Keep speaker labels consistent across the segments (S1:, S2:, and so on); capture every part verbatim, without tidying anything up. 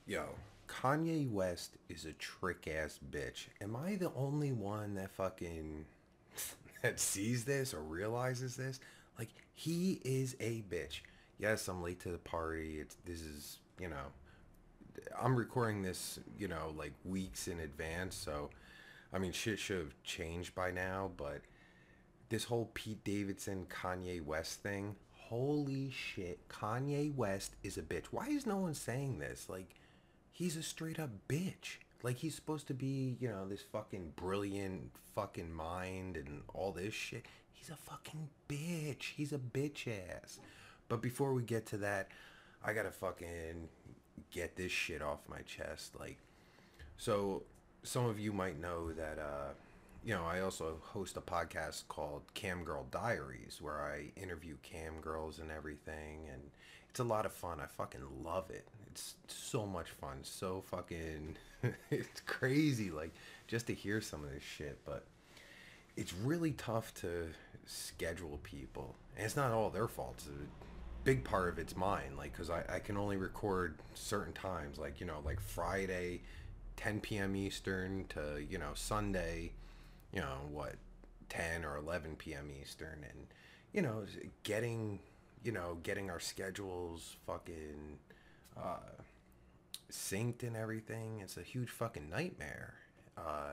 S1: Yo, Kanye West is a trick ass bitch. Am I the only one that fucking that sees this or realizes this? Like he is a bitch. Yes, I'm late to the party. It's this is, you know, I'm recording this, you know, like weeks in advance, so I mean shit should have changed by now, but this whole Pete Davidson Kanye West thing, holy shit, Kanye West is a bitch. Why is no one saying this? Like he's a straight up bitch. Like he's supposed to be, you know, this fucking brilliant fucking mind and all this shit. He's a fucking bitch. He's a bitch ass. But before we get to that, I gotta fucking get this shit off my chest. Like, so some of you might know that, uh, you know, I also host a podcast called Cam Girl Diaries where I interview cam girls and everything. And it's a lot of fun. I fucking love it. It's so much fun. So fucking, it's crazy. Like, just to hear some of this shit. But it's really tough to schedule people. And it's not all their fault. It's a big part of it's mine. Like, because I, I can only record certain times. Like, you know, like Friday, ten p.m. Eastern to, you know, Sunday, you know, what, ten or eleven p.m. Eastern. And, you know, getting, you know, getting our schedules fucking uh, synced and everything. It's a huge fucking nightmare. Uh,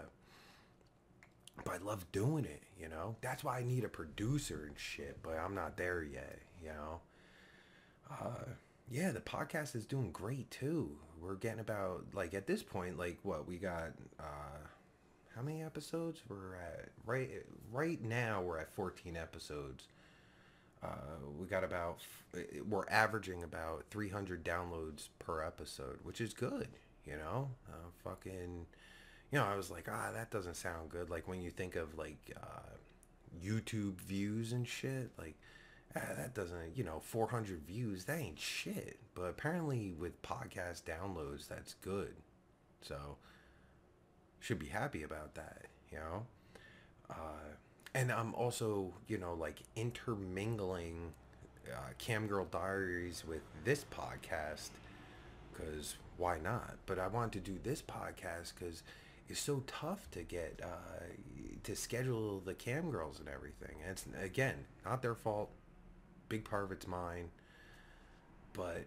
S1: but I love doing it, you know? That's why I need a producer and shit, but I'm not there yet, you know? Uh, yeah, the podcast is doing great too. We're getting about, like, at this point, like, what, we got, uh, how many episodes? We're at, right, right now, we're at fourteen episodes. Uh, we got about, we're averaging about three hundred downloads per episode, which is good, you know? Uh, fucking, you know, I was like, ah, that doesn't sound good. Like when you think of like uh, YouTube views and shit, like ah, that doesn't, you know, four hundred views, that ain't shit. But apparently with podcast downloads, that's good. So should be happy about that, you know. Uh, and I'm also, you know, like intermingling uh, Cam Girl Diaries with this podcast because why not? But I wanted to do this podcast because it's so tough to get uh, to schedule the cam girls and everything. And it's again not their fault. Big part of it's mine. But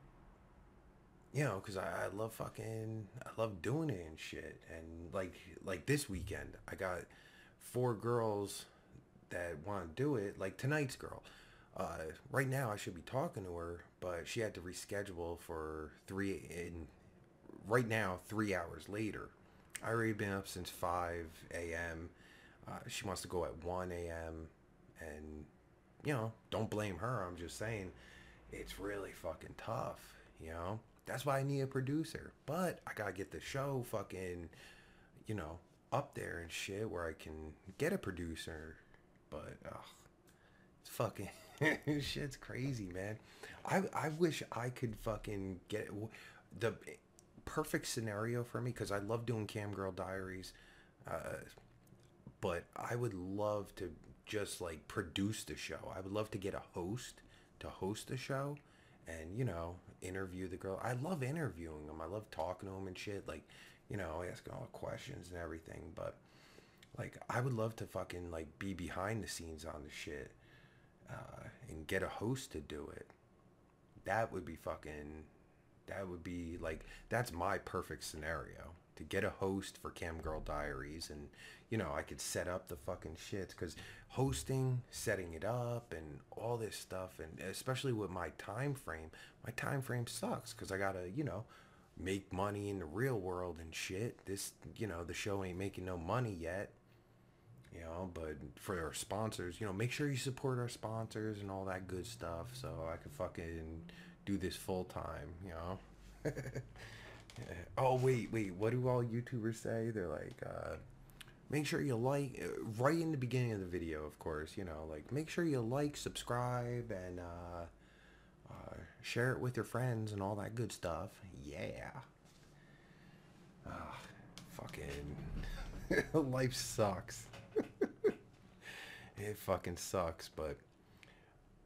S1: you know, because I, I love fucking I love doing it and shit. And like like this weekend, I got four girls that want to do it. Like tonight's girl. Uh, right now, I should be talking to her, but she had to reschedule for three in right now, three hours later. I already been up since five a m. Uh, she wants to go at one a m. And, you know, don't blame her. I'm just saying it's really fucking tough, you know? That's why I need a producer. But I gotta get the show fucking, you know, up there and shit where I can get a producer. But, ugh, it's fucking, shit's crazy, man. I, I wish I could fucking get the perfect scenario for me because I love doing Cam Girl Diaries, uh, but I would love to just like produce the show. I would love to get a host to host the show, and you know interview the girl. I love interviewing them. I love talking to them and shit. Like you know asking all the questions and everything. But like I would love to fucking like be behind the scenes on the shit uh, and get a host to do it. That would be fucking that would be like that's my perfect scenario to get a host for Cam Girl Diaries. And you know I could set up the fucking shit because hosting, setting it up and all this stuff, and especially with my time frame my time frame sucks because I gotta you know make money in the real world and shit. This you know the show ain't making no money yet, you know but for our sponsors, you know make sure you support our sponsors and all that good stuff so I can fucking do this full time, you know. Oh wait, wait, what do all YouTubers say? They're like, uh, make sure you like right in the beginning of the video, of course, you know, like make sure you like, subscribe, and uh, uh, share it with your friends and all that good stuff. Yeah. Ah, fucking life sucks. It fucking sucks, but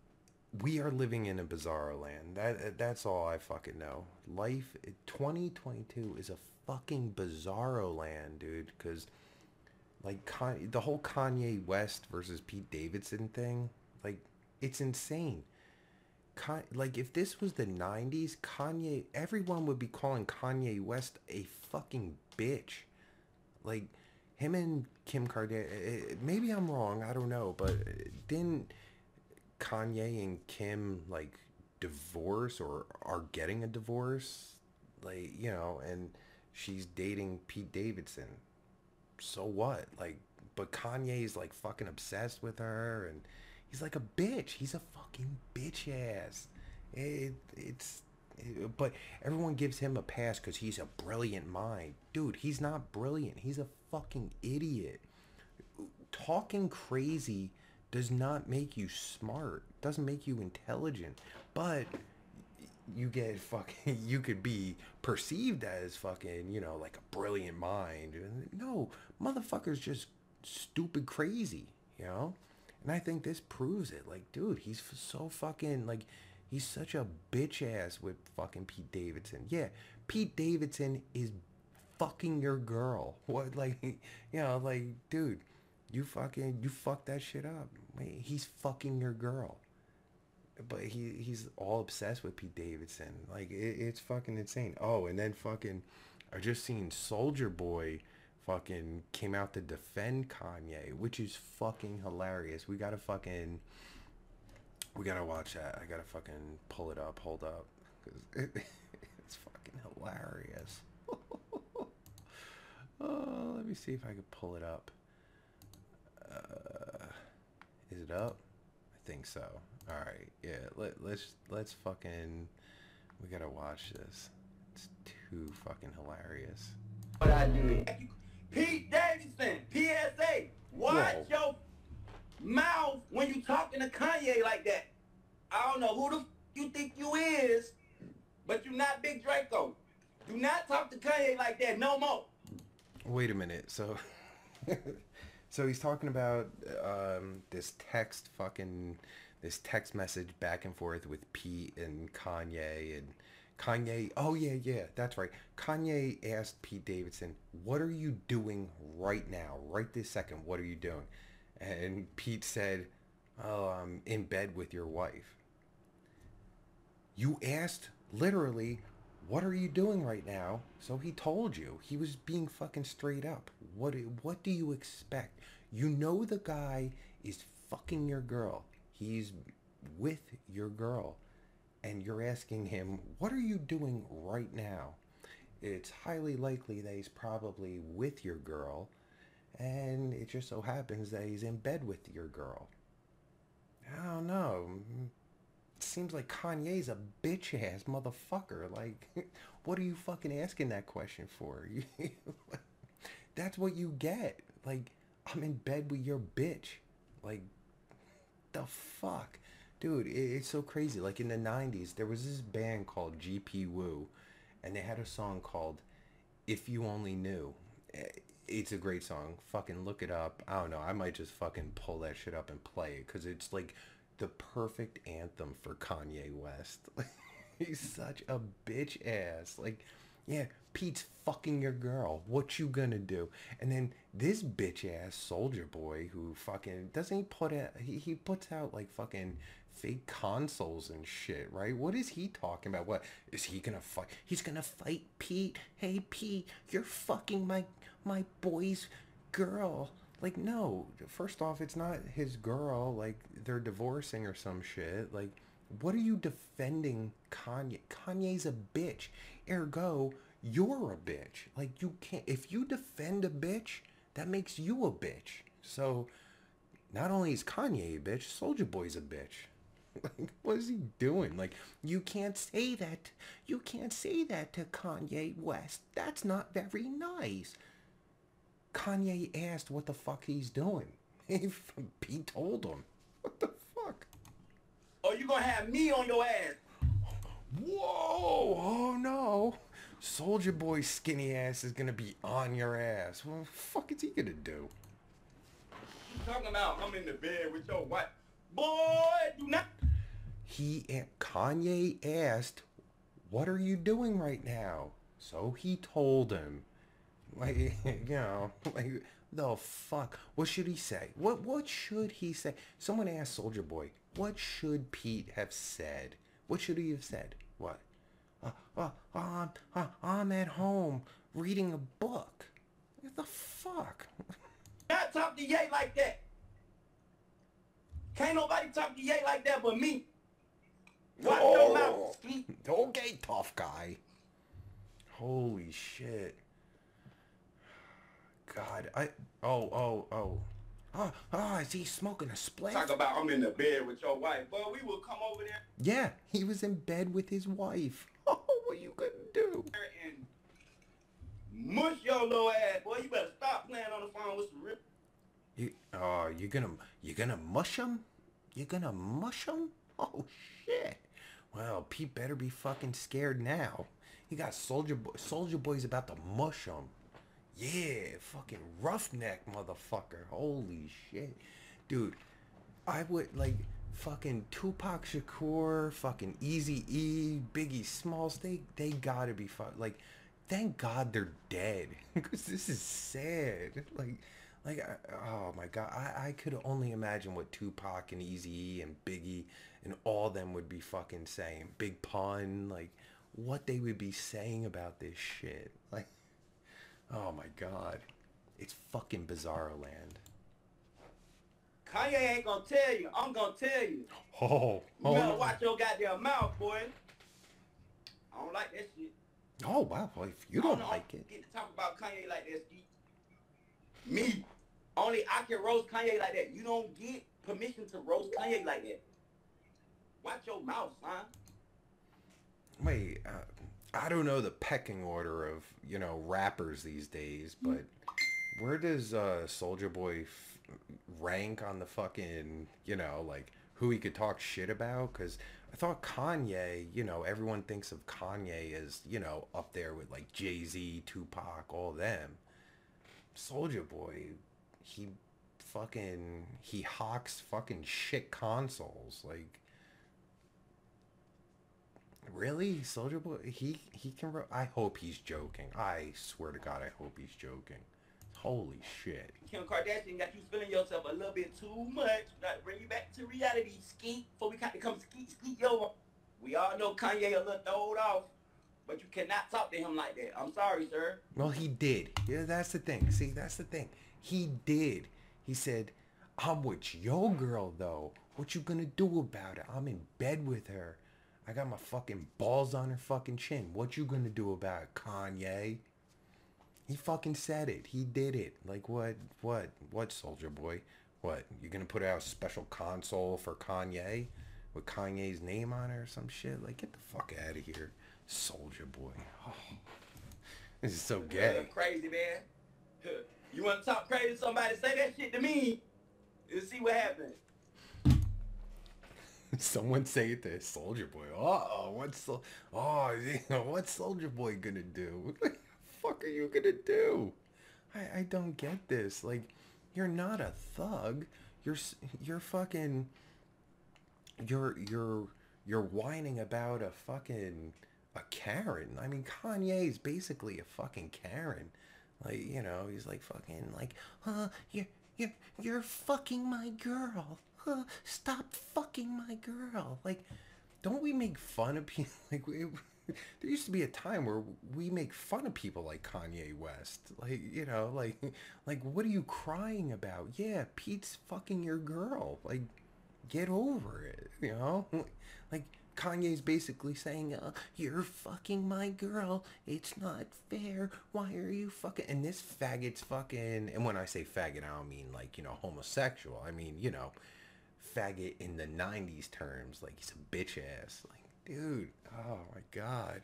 S1: we are living in a bizarro land. That that's all I fucking know. Life twenty twenty-two is a fucking bizarro land, dude. Because like Con- the whole Kanye West versus Pete Davidson thing, like it's insane. Con- like if this was the nineties, Kanye, everyone would be calling Kanye West a fucking bitch. Like him and Kim Kardashian. Maybe I'm wrong. I don't know, but didn't Kanye and Kim like divorce or are getting a divorce? Like you know, and she's dating Pete Davidson. So what? Like, but Kanye's like fucking obsessed with her, and he's like a bitch. He's a fucking bitch ass. It, it's, it, but everyone gives him a pass because he's a brilliant mind, dude. He's not brilliant. He's a fucking idiot. Talking crazy does not make you smart. Doesn't make you intelligent. But you get fucking you could be perceived as fucking, you know, like a brilliant mind. No, motherfucker's just stupid crazy, you know? And I think this proves it. Like, dude, he's so fucking like he's such a bitch ass with fucking Pete Davidson. Yeah, Pete Davidson is fucking your girl. What like you know, like, dude, you fucking you fucked that shit up. Wait, he's fucking your girl. But he he's all obsessed with Pete Davidson. Like it, it's fucking insane. Oh, and then fucking I just seen Soldier Boy fucking came out to defend Kanye, which is fucking hilarious. We gotta fucking we gotta watch that. I gotta fucking pull it up. Hold up, because it, it's fucking hilarious. Oh, let me see if I can pull it up. Uh, is it up? I think so. All right, yeah. Let let's let's fucking. We gotta watch this. It's too fucking hilarious.
S2: What I did. Pete Davidson, P S A. Watch Whoa. Your mouth when you talking to Kanye like that. I don't know who the f you think you is, but you not Big Draco. Do not talk to Kanye like that no more.
S1: Wait a minute. So, so he's talking about um, this text fucking. This text message back and forth with Pete and Kanye and Kanye. Oh yeah, yeah, that's right. Kanye asked Pete Davidson, "What are you doing right now? Right this second? What are you doing?" And Pete said, "Oh, I'm in bed with your wife." You asked literally, "What are you doing right now?" So he told you. He was being fucking straight up. What what do you expect? You know the guy is fucking your girl. He's with your girl, and you're asking him, "What are you doing right now?" It's highly likely that he's probably with your girl, and it just so happens that he's in bed with your girl. I don't know. It seems like Kanye's a bitch ass motherfucker. Like, what are you fucking asking that question for? That's what you get. Like, I'm in bed with your bitch. Like, the fuck, dude, it, it's so crazy. Like in the nineties there was this band called G P Wu, and they had a song called If You Only Knew. It's a great song. Fucking look it up. I don't know, I might just fucking pull that shit up and play it, because it's like the perfect anthem for Kanye West. He's such a bitch ass. Like, yeah, Pete's fucking your girl. What you gonna do? And then this bitch ass Soldier Boy, who fucking doesn't he put out? He he puts out like fucking fake consoles and shit, right? What is he talking about? What is he gonna fight? He's gonna fight Pete. Hey Pete, you're fucking my my boy's girl. Like, no. First off, it's not his girl. Like, they're divorcing or some shit. Like, what are you defending Kanye? Kanye's a bitch. Ergo, you're a bitch. Like, you can't, if you defend a bitch, that makes you a bitch. So, not only is Kanye a bitch, Soulja Boy's a bitch. Like, what is he doing? Like, you can't say that. You can't say that to Kanye West. That's not very nice. Kanye asked what the fuck he's doing. He told him. What the fuck?
S2: Or you gonna have me on your ass.
S1: Whoa! Oh no! Soulja Boy's skinny ass is gonna be on your ass. What the fuck is he gonna do?
S2: You talking about I'm in the bed with your wife? Boy, do not.
S1: he Kanye asked, "What are you doing right now?" So he told him, like, you know, like, the fuck. What should he say? What what should he say? Someone asked Soldier Boy, what should Pete have said? What should he have said? What? Uh, uh, uh, uh, I'm at home reading a book. What the fuck?
S2: Not talk to Ye like that. Can't nobody talk to Ye like that but me. Watch
S1: Oh.
S2: your mouth, Skeet.
S1: Okay, tough guy. Holy shit. God, I... Oh, oh, oh. Ah, ah, is he smoking a spliff?
S2: Talk about I'm in the bed with your wife. Boy, we will come over there
S1: Yeah, he was in bed with his wife. Oh, what you gonna do?
S2: and mush your little ass. Boy, you better stop playing on the phone with some real...
S1: You, oh, you gonna, you gonna mush him? You gonna mush him? Oh, shit. Well, Pete better be fucking scared now. He got Soldier Boy, Soldier Boy's about to mush him. Yeah, fucking roughneck motherfucker. Holy shit. Dude, I would, like, fucking Tupac Shakur, fucking Eazy-E, Biggie Smalls, they, they gotta be fuck, like, thank God they're dead. Because this is sad. Like, like, I, oh my God. I, I could only imagine what Tupac and Eazy-E and Biggie and all them would be fucking saying. Big Pun, like, what they would be saying about this shit. Like, oh my God. It's fucking Bizarro land.
S2: Kanye ain't gonna tell you. I'm gonna tell you.
S1: Oh,
S2: You
S1: oh,
S2: better watch your goddamn mouth, boy. I don't like that shit.
S1: oh wow. Well, if you
S2: I
S1: don't
S2: know
S1: like
S2: I
S1: it.
S2: Get to talk about Kanye like that, Skeet. Me. Only I can roast Kanye like that. You don't get permission to roast Kanye like that. Watch your mouth, son.
S1: Wait, uh, I don't know the pecking order of, you know, rappers these days, but where does uh, Soldier Boy f- rank on the fucking, you know, like, who he could talk shit about? Because I thought Kanye, you know, everyone thinks of Kanye as, you know, up there with, like, Jay-Z, Tupac, all them. Soldier Boy, he fucking, he hawks fucking shit consoles, like... Really? Soldier Boy? He he can... Ro- I hope he's joking. I swear to God, I hope he's joking. Holy shit.
S2: Kim Kardashian got you feeling yourself a little bit too much. Got to bring you back to reality, Skeet. Before we got to come skeet, skeet, yo. We all know Kanye a little throwed off, but you cannot talk to him like that. I'm sorry, sir.
S1: Well, he did. Yeah, that's the thing. See, that's the thing. He did. He said, I'm with your girl, though. What you gonna do about it? I'm in bed with her. I got my fucking balls on her fucking chin. What you gonna do about it, Kanye? He fucking said it. He did it. Like, what? What? What, Soldier Boy? What? You gonna put out a special console for Kanye? With Kanye's name on it or some shit? Like, get the fuck out of here. Soldier Boy. Oh, this is so gay.
S2: Uh, crazy, man. You want to talk crazy to somebody? Say that shit to me and see what happens.
S1: Someone say it to Soldier Boy. Uh-oh, what's so oh, you know, what's Soldier Boy gonna do? What the fuck are you gonna do? I, I don't get this. Like, you're not a thug. You're s- you're fucking you're you're you're whining about a fucking a Karen. I mean, Kanye's basically a fucking Karen. Like, you know, he's like fucking like, huh, you're you're you're fucking my girl. Huh, stop fucking my girl. Like, don't we make fun of people? Like, we, there used to be a time where we make fun of people like Kanye West. Like, you know, like, like, what are you crying about? Yeah, Pete's fucking your girl. Like, get over it, you know? Like, Kanye's basically saying, uh, you're fucking my girl. It's not fair. Why are you fucking... And this faggot's fucking... And when I say faggot, I don't mean, like, you know, homosexual. I mean, you know, faggot in the nineties terms. Like, he's a bitch ass. Like, dude, oh my God.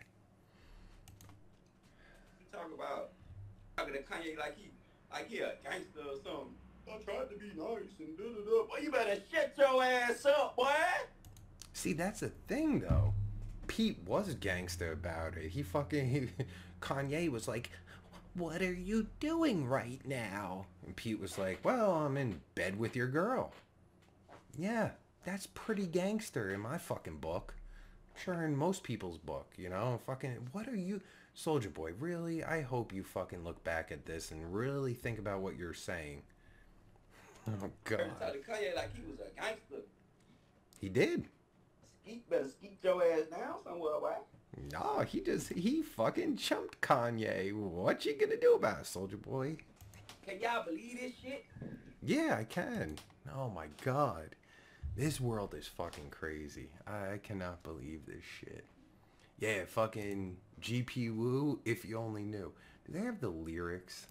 S2: You talk about talking to Kanye like he, like he a gangster or something. I tried to be nice and da da da. Boy, you better shut your ass up, boy.
S1: See, that's the thing, though. Pete was gangster about it. He fucking... He, Kanye was like, what are you doing right now? And Pete was like, well, I'm in bed with your girl. Yeah, that's pretty gangster in my fucking book. Sure, in most people's book, you know. Fucking, what are you, Soldier Boy? Really? I hope you fucking look back at this and really think about what you're saying. Oh God.
S2: Talking to Kanye like he was a gangster.
S1: He did.
S2: Skeet better skeet your ass down somewhere, why?
S1: No, he just he fucking chumped Kanye. What you gonna do about it, Soldier Boy?
S2: Can y'all believe this shit?
S1: Yeah, I can. Oh my God. This world is fucking crazy. I cannot believe this shit. Yeah, fucking G P Woo, if you only knew. Do they have the lyrics?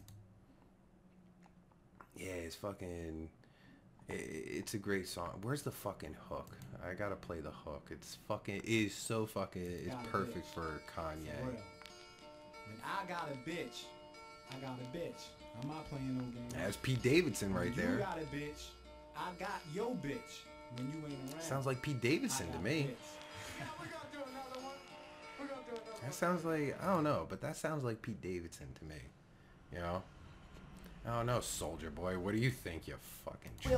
S1: Yeah, it's fucking... It's a great song. Where's the fucking hook? I gotta play the hook. It's fucking... It is so fucking... It's perfect for Kanye.
S3: For real. When I got a bitch, I got a bitch. I'm not playing no games.
S1: That's Pete Davidson right there.
S3: You got a bitch, I got your bitch. When you ain't around.
S1: Sounds like Pete Davidson to me. That sounds like, I don't know, but that sounds like Pete Davidson to me. You know? I don't know, Soldier Boy. What do you think, you fucking trick?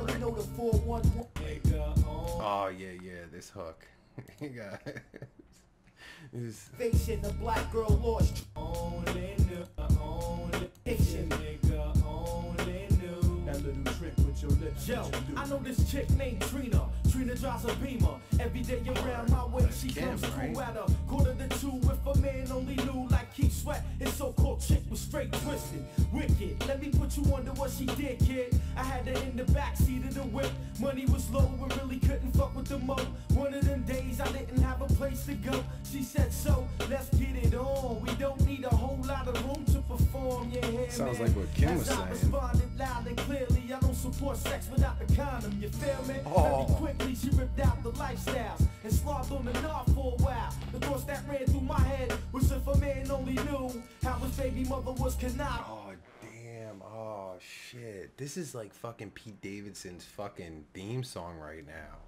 S1: Oh, yeah, yeah, this hook. You got this.
S3: Facing the black girl lost. Only knew, only nigga, only knew. That little trick with your lips. Yo, I know this chick named Trina. Trina drives a Beamer. Every day around my way, she comes through at a quarter to two. If a man only knew like Keith Sweat, his so-called chick was straight twisted, wicked. Let me put you under what she did, kid. I had her in the backseat of the whip. Money was low and really couldn't fuck with the mo. One of them days I didn't have a place to go. She said, so let's get it on. We don't need a whole lot of room to perform. Yeah, yeah,
S1: sounds
S3: man.
S1: like what Kim was
S3: As I
S1: saying.
S3: responded loud and clearly, I don't support sex without the condom. You feel me?
S1: Oh.
S3: Very quickly she ripped out the lifestyles and slobbed on the knob for a while. The thoughts that ran through my head was if a man only knew how his baby mother was cannot.
S1: Oh, damn. Oh, shit. This is like fucking Pete Davidson's fucking theme song right now.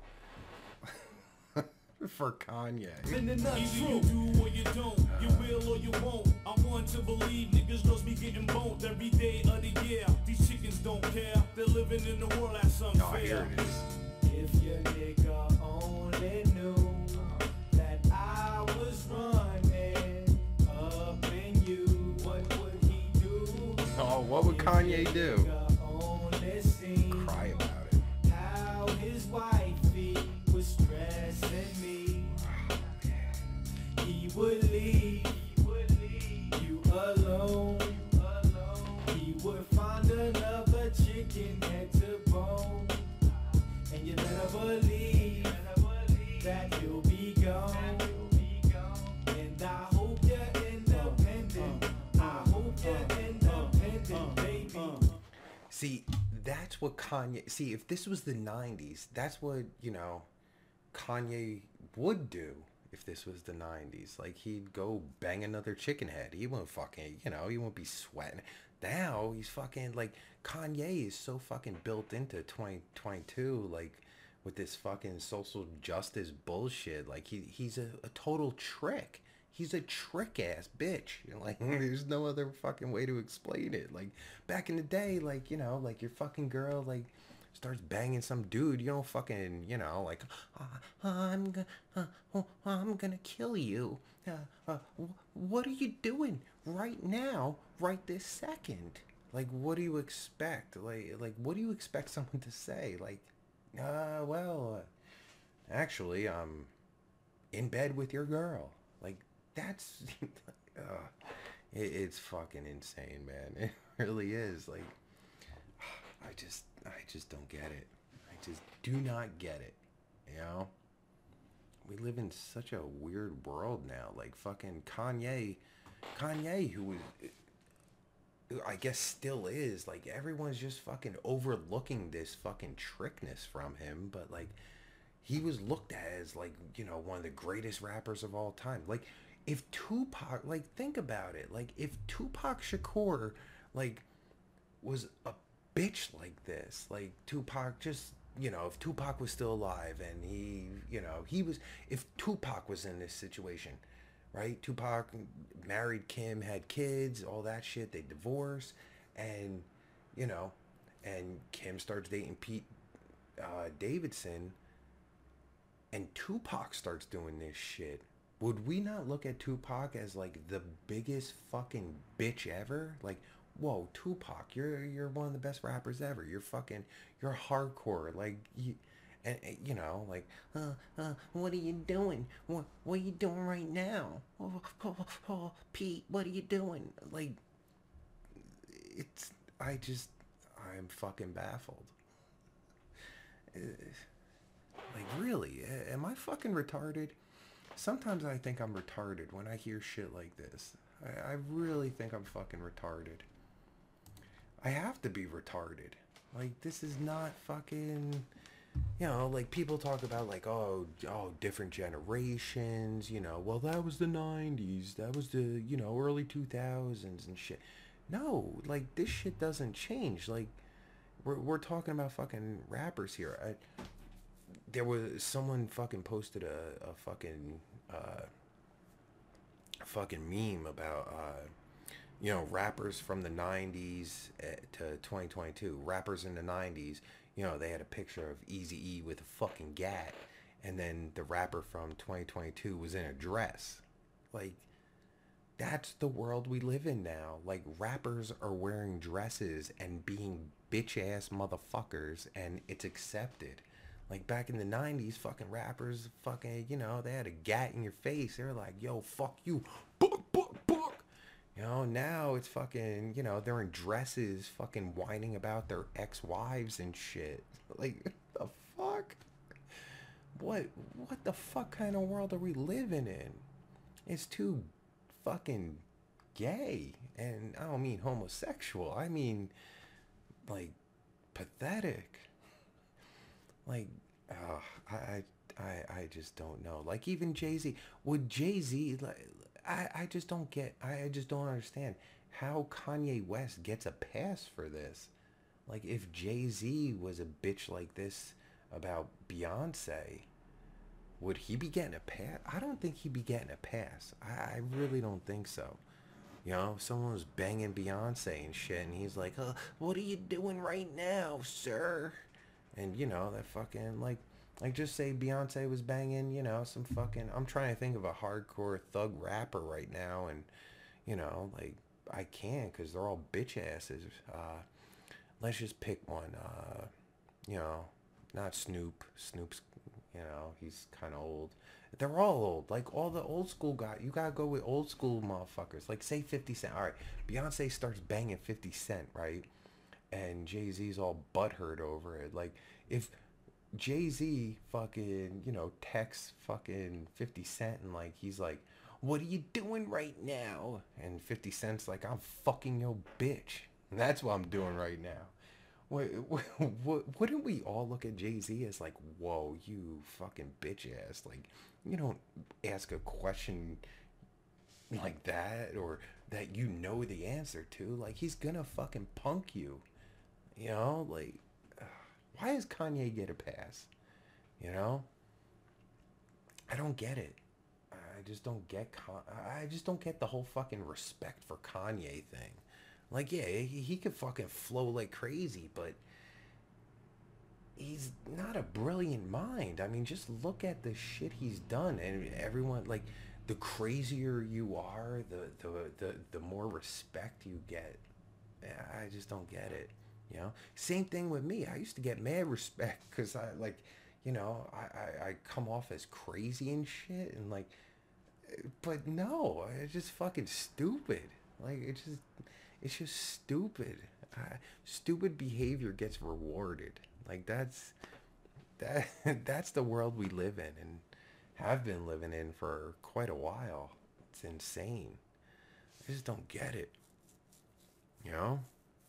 S1: For Kanye.
S3: Either
S4: you do or you don't, you will or you won't. I want to believe niggas just be getting boned every day of the year. These chickens don't care, they're living in the world that's unfair.
S1: Oh, here it is.
S3: If your nigga only knew that I was running up in you, what would he do?
S1: Oh, what would Kanye do?
S3: Only seen
S1: Cry about it.
S3: how his wifey was stressing me. He would leave you alone. He would find another chicken head to bone. And you never believe that he'll be gone. And I hope you're independent. I hope you're independent, baby.
S1: See, that's what Kanye... See, if this was the nineties, that's what, you know, Kanye would do if this was the nineties. Like, he'd go bang another chicken head. He won't fucking, you know, he won't be sweating. Now, he's fucking, like, Kanye is so fucking built into twenty twenty-two, like, with this fucking social justice bullshit. Like, he he's a, a total trick. He's a trick-ass bitch. You know, like, there's no other fucking way to explain it. Like, back in the day, like, you know, like, your fucking girl, like, starts banging some dude, you don't fucking, you know, like, uh, I'm gonna, uh, oh, I'm gonna kill you. Uh, uh, what are you doing right now, right this second? Like, what do you expect? Like, like, what do you expect someone to say? Like, uh, well, uh, actually, I'm in bed with your girl. Like, that's, uh, it, it's fucking insane, man. It really is. Like, I just, I just don't get it. I just do not get it. You know? We live in such a weird world now. Like, fucking Kanye, Kanye, who was, I guess still is, like, everyone's just fucking overlooking this fucking trickness from him. But, like, he was looked at as, like, you know, one of the greatest rappers of all time. Like, if Tupac, like, think about it. Like, if Tupac Shakur, like, was a bitch like this, like, Tupac just, you know, if Tupac was still alive and he, you know, he was, if Tupac was in this situation, right? Tupac married Kim, had kids, all that shit, they divorce, and, you know, and Kim starts dating Pete uh, Davidson, and Tupac starts doing this shit, would we not look at Tupac as like the biggest fucking bitch ever? Like, whoa, Tupac, you're you're one of the best rappers ever. You're fucking, you're hardcore. Like, you, and, and you know, like, uh, uh, what are you doing? What what are you doing right now? Oh, oh, oh, Pete, what are you doing? Like, it's, I just, I'm fucking baffled. Uh, Like, really? A- Am I fucking retarded? Sometimes I think I'm retarded when I hear shit like this. I, I really think I'm fucking retarded. I have to be retarded. Like, this is not fucking... You know, like, people talk about, like, oh, oh, different generations, you know. Well, that was the nineties. That was the, you know, early two thousands and shit. No, like, this shit doesn't change. Like, we're, we're talking about fucking rappers here. I, there was someone fucking posted a, a fucking uh fucking meme about uh you know, rappers from the nineties to twenty twenty-two. Rappers in the nineties, you know, they had a picture of Eazy-E with a fucking gat, and then the rapper from twenty twenty-two was in a dress. Like, that's the world we live in now. Like, rappers are wearing dresses and being bitch ass motherfuckers, and it's accepted. Like, back in the nineties, fucking rappers, fucking, you know, they had a gat in your face. They were like, yo, fuck you. Book, book, book. You know, now it's fucking, you know, they're in dresses, fucking whining about their ex-wives and shit. Like, the fuck? What, what the fuck kind of world are we living in? It's too fucking gay. And I don't mean homosexual. I mean, like, pathetic. Like, uh, I, I, I just don't know. Like, even Jay-Z, would Jay-Z, like, I, I just don't get, I just don't understand how Kanye West gets a pass for this. Like, if Jay-Z was a bitch like this about Beyonce, would he be getting a pass? I don't think he'd be getting a pass. I, I really don't think so. You know, someone was banging Beyonce and shit, and he's like, uh, what are you doing right now, sir? And, you know, that fucking, like, like, just say Beyonce was banging, you know, some fucking, I'm trying to think of a hardcore thug rapper right now, and, you know, like, I can't, because they're all bitch asses. Uh, let's just pick one. Uh, you know, not Snoop. Snoop's, you know, he's kind of old. They're all old. Like, all the old school guys. You gotta go with old school motherfuckers. Like, say fifty Cent. All right, Beyonce starts banging fifty Cent, right? And Jay-Z's all butthurt over it. Like, if Jay-Z fucking, you know, texts fucking fifty Cent and, like, he's like, what are you doing right now? And fifty Cent's like, I'm fucking your bitch. And that's what I'm doing right now. Wait, wouldn't we all look at Jay-Z as like, whoa, you fucking bitch ass? Like, you don't ask a question like that, or that you know the answer to. Like, he's gonna fucking punk you. You know, like, uh, why does Kanye get a pass? You know? I don't get it. I just don't get, Con- I just don't get the whole fucking respect for Kanye thing. Like, yeah, he, he could fucking flow like crazy, but he's not a brilliant mind. I mean, just look at the shit he's done, and everyone, like, the crazier you are, the the the, the more respect you get. I just don't get it. You know, same thing with me. I used to get mad respect because I, like, you know, I, I I come off as crazy and shit, and like, but no, it's just fucking stupid. Like, it's just. It's just stupid. Uh, stupid behavior gets rewarded. Like, that's that that's the world we live in and have been living in for quite a while. It's insane. I just don't get it. You know?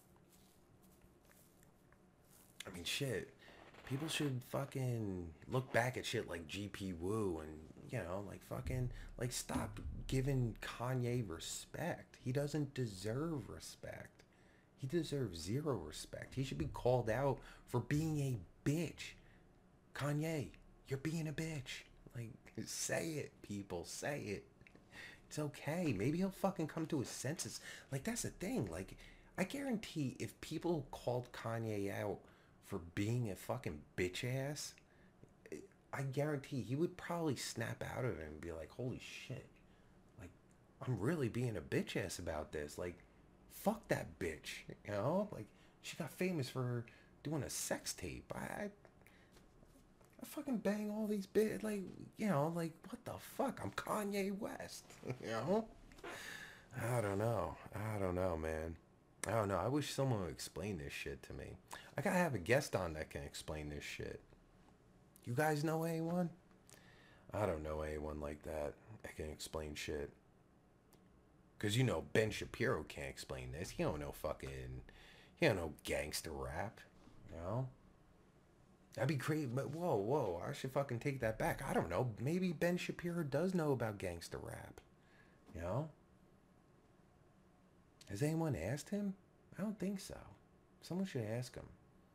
S1: I mean, shit. People should fucking look back at shit like G P Wu and, you know, like, fucking, like, stop giving Kanye respect. He doesn't deserve respect. He deserves zero respect. He should be called out for being a bitch. Kanye, you're being a bitch. Like, say it, people. Say it. It's okay. Maybe he'll fucking come to his senses. Like, that's the thing. Like, I guarantee if people called Kanye out for being a fucking bitch ass, I guarantee he would probably snap out of it and be like, holy shit. Like, I'm really being a bitch ass about this. Like, fuck that bitch. You know? Like, she got famous for doing a sex tape. I, I, I fucking bang all these bitch. Like, you know, like, what the fuck? I'm Kanye West. You know? I don't know. I don't know, man. I don't know. I wish someone would explain this shit to me. I gotta have a guest on that can explain this shit. You guys know anyone? I don't know anyone like that that can explain shit. Cause you know Ben Shapiro can't explain this. He don't know fucking, he don't know gangster rap. You know? That'd be crazy. But whoa, whoa, I should fucking take that back. I don't know. Maybe Ben Shapiro does know about gangster rap. You know? Has anyone asked him? I don't think so. Someone should ask him.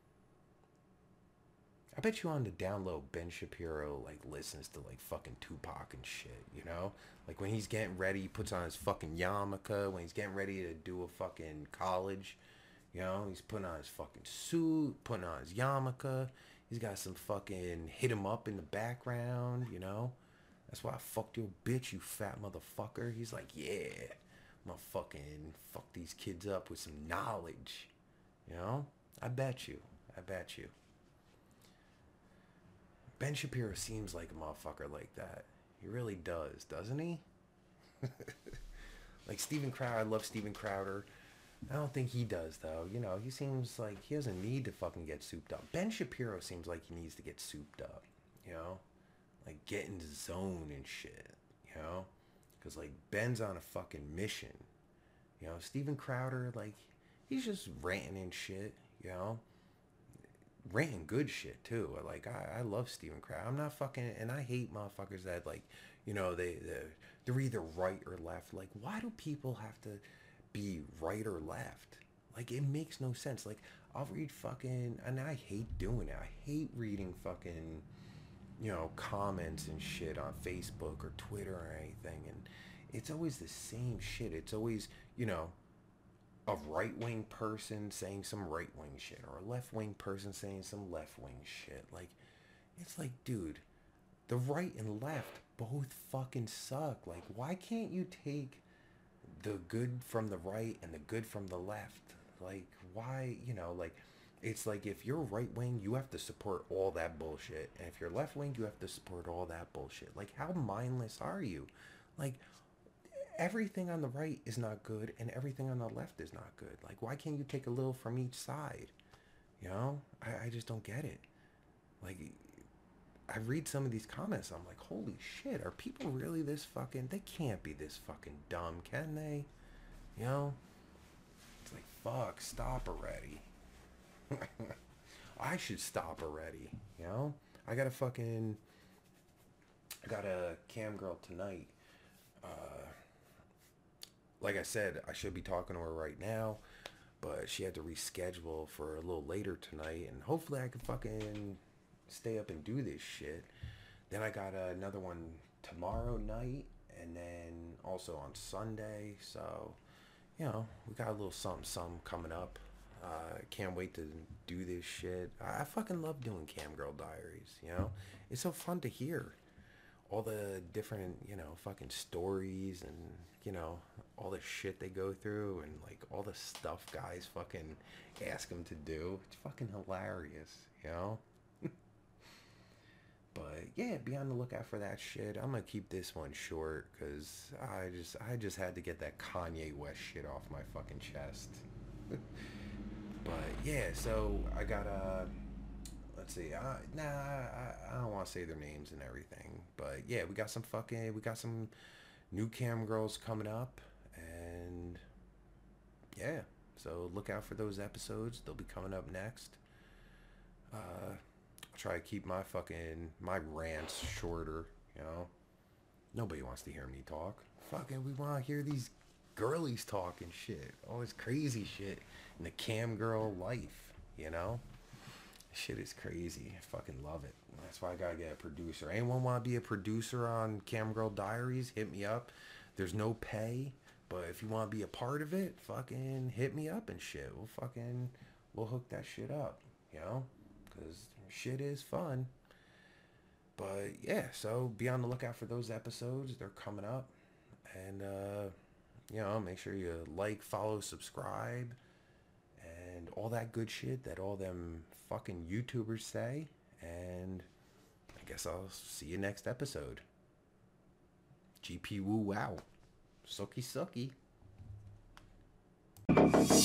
S1: I bet you on the down low, Ben Shapiro like listens to like fucking Tupac and shit, you know? Like when he's getting ready, he puts on his fucking yarmulke. When he's getting ready to do a fucking college, you know? He's putting on his fucking suit, putting on his yarmulke. He's got some fucking hit him up in the background, you know? That's why I fucked your bitch, you fat motherfucker. He's like, yeah, I'm gonna fucking fuck these kids up with some knowledge, you know? I bet you. I bet you. Ben Shapiro seems like a motherfucker like that. He really does, doesn't he? Like Steven Crowder, I love Steven Crowder. I don't think he does, though. You know, he seems like he doesn't need to fucking get souped up. Ben Shapiro seems like he needs to get souped up, you know? Like, get in the zone and shit, you know? Because, like, Ben's on a fucking mission. You know, Steven Crowder, like, he's just ranting and shit, you know? Ranting good shit too. Like I, I love Steven Crowder. I'm not fucking, and I hate motherfuckers that like, you know, they they're, they're either right or left. Like, why do people have to be right or left? Like, it makes no sense. Like, I'll read fucking, and I hate doing it. I hate reading fucking, you know, comments and shit on Facebook or Twitter or anything, and it's always the same shit. It's always, you know, a right-wing person saying some right-wing shit or a left-wing person saying some left-wing shit. Like, it's like, dude, the right and left both fucking suck. Like, why can't you take the good from the right and the good from the left? Like, why, you know, like, it's like if you're right-wing, you have to support all that bullshit. And if you're left-wing, you have to support all that bullshit. Like, how mindless are you? Like, everything on the right is not good and everything on the left is not good. Like, why can't you take a little from each side? You know? I, I just don't get it. Like, I read some of these comments, I'm like, holy shit, are people really this fucking, they can't be this fucking dumb, can they? You know? It's like, fuck, stop already. I should stop already, you know? I got a fucking, I got a cam girl tonight. Uh, Like I said, I should be talking to her right now, but she had to reschedule for a little later tonight, and hopefully I can fucking stay up and do this shit. Then I got uh, another one tomorrow night, and then also on Sunday, so, you know, we got a little something, something coming up. Uh, can't wait to do this shit. I, I fucking love doing Cam Girl Diaries, you know? It's so fun to hear all the different, you know, fucking stories and, you know, all the shit they go through and, like, all the stuff guys fucking ask them to do. It's fucking hilarious, you know? But, yeah, be on the lookout for that shit. I'm gonna keep this one short, because I just, I just had to get that Kanye West shit off my fucking chest. But, yeah, so I got a... Let's see. Uh, nah, I, I don't want to say their names and everything, but yeah, we got some fucking, we got some new cam girls coming up, and yeah, so look out for those episodes. They'll be coming up next. Uh, I'll try to keep my fucking my rants shorter. You know, nobody wants to hear me talk. Fucking, we want to hear these girlies talk and shit, all this crazy shit in the cam girl life. You know. Shit is crazy. I fucking love it. That's why I gotta get a producer. Anyone want to be a producer on Cam Girl Diaries? Hit me up. There's no pay, but if you want to be a part of it, fucking hit me up and shit. We'll fucking, we'll hook that shit up, you know? Because shit is fun. but yeah, so be on the lookout for those episodes. They're coming up. And, uh, you know, make sure you like, follow, subscribe, and all that good shit that all them fucking YouTubers say. And I guess I'll see you next episode. G P Woo wow. Sucky sucky.